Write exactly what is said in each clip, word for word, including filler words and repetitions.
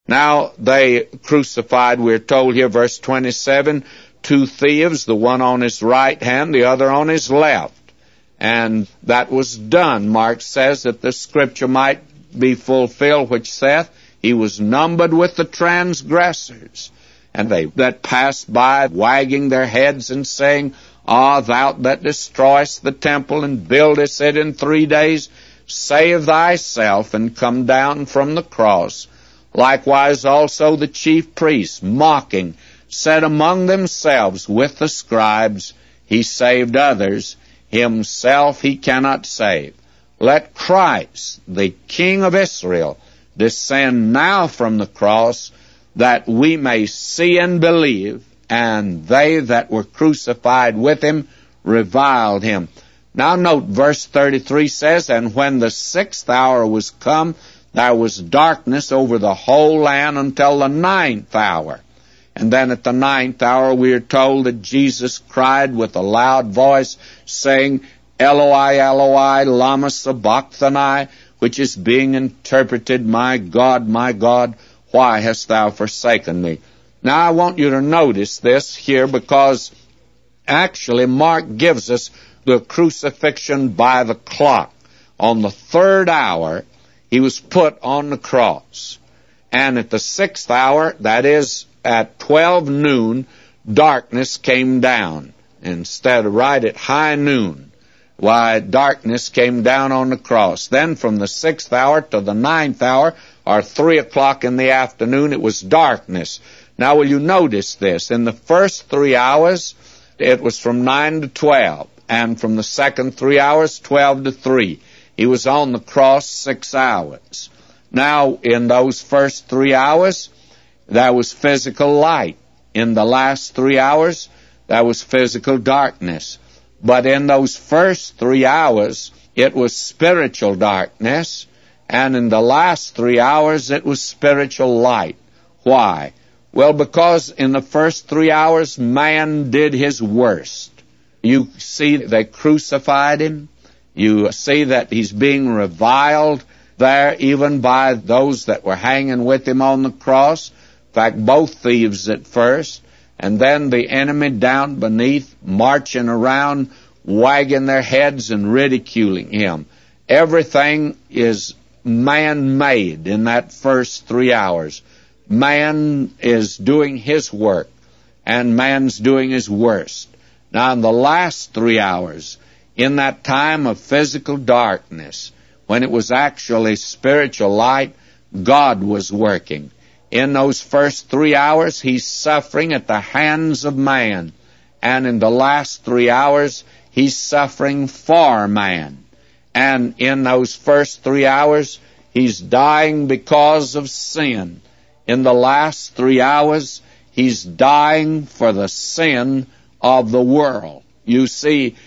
Now they crucified, we're told here, verse twenty-seven, two thieves, the one on his right hand, the other on his left. And that was done. Mark says that the scripture might be fulfilled, which saith, he was numbered with the transgressors. And they that passed by, wagging their heads and saying, Ah, thou that destroyest the temple and buildest it in three days, save thyself and come down from the cross. Likewise also the chief priests, mocking, said among themselves with the scribes, he saved others, himself he cannot save. Let Christ, the King of Israel, descend now from the cross, that we may see and believe. And they that were crucified with him reviled him. Now note, verse thirty-three says, And when the sixth hour was come, there was darkness over the whole land until the ninth hour. And then at the ninth hour we are told that Jesus cried with a loud voice, saying, Eloi, Eloi, lama sabachthani, which is being interpreted, My God, my God, why hast thou forsaken me? Now I want you to notice this here, because actually Mark gives us the crucifixion by the clock. On the third hour, he was put on the cross. And at the sixth hour, that is at twelve noon, darkness came down. Instead of right at high noon, why, darkness came down on the cross. Then from the sixth hour to the ninth hour, or three o'clock in the afternoon, it was darkness. Now will you notice this? In the first three hours, it was from nine to twelve. And from the second three hours, twelve to three. He was on the cross six hours. Now, in those first three hours, there was physical light. In the last three hours, there was physical darkness. But in those first three hours, it was spiritual darkness. And in the last three hours, it was spiritual light. Why? Well, because in the first three hours, man did his worst. You see, they crucified him. You see that he's being reviled there even by those that were hanging with him on the cross. In fact, both thieves at first. And then the enemy down beneath, marching around, wagging their heads and ridiculing him. Everything is man-made in that first three hours. Man is doing his work, and man's doing his worst. Now, in the last three hours, in that time of physical darkness, when it was actually spiritual light, God was working. In those first three hours, he's suffering at the hands of man. And in the last three hours, he's suffering for man. And in those first three hours, he's dying because of sin. In the last three hours, he's dying for the sin of the world. You see,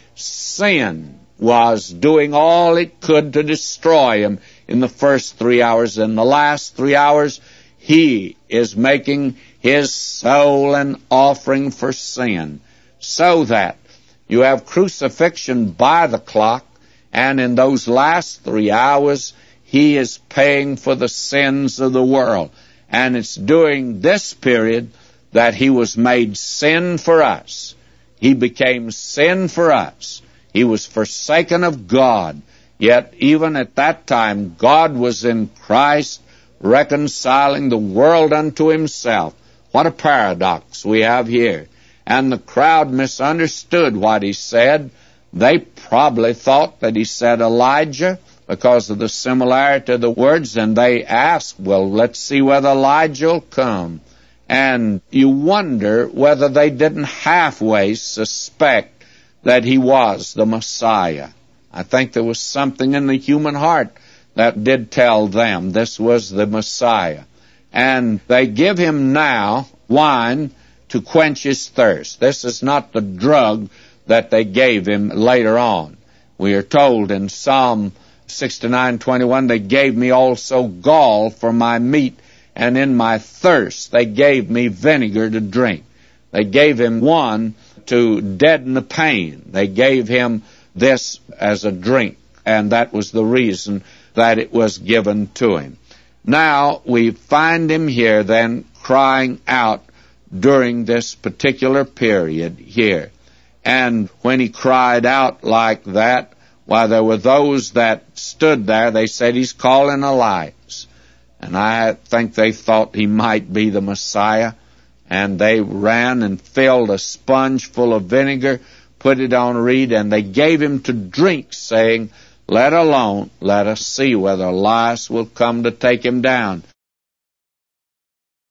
sin was doing all it could to destroy him in the first three hours. In the last three hours, he is making his soul an offering for sin, so that you have crucifixion by the clock, and in those last three hours, he is paying for the sins of the world. And it's during this period that he was made sin for us. He became sin for us. He was forsaken of God. Yet even at that time, God was in Christ, reconciling the world unto himself. What a paradox we have here. And the crowd misunderstood what he said. They probably thought that he said Elijah because of the similarity of the words, and they asked, well, let's see whether Elijah will come. And you wonder whether they didn't halfway suspect that he was the Messiah. I think there was something in the human heart that did tell them this was the Messiah. And they give him now wine to quench his thirst. This is not the drug that they gave him later on. We are told in Psalm sixty-nine twenty-one, they gave me also gall for my meat, and in my thirst they gave me vinegar to drink. They gave him one to deaden the pain. They gave him this as a drink, and that was the reason that it was given to him. Now we find him here then crying out during this particular period here. And when he cried out like that, why, there were those that stood there, they said, he's calling Elias. And I think they thought he might be the Messiah. And they ran and filled a sponge full of vinegar, put it on a reed, and they gave him to drink, saying, let alone, let us see whether Elias will come to take him down.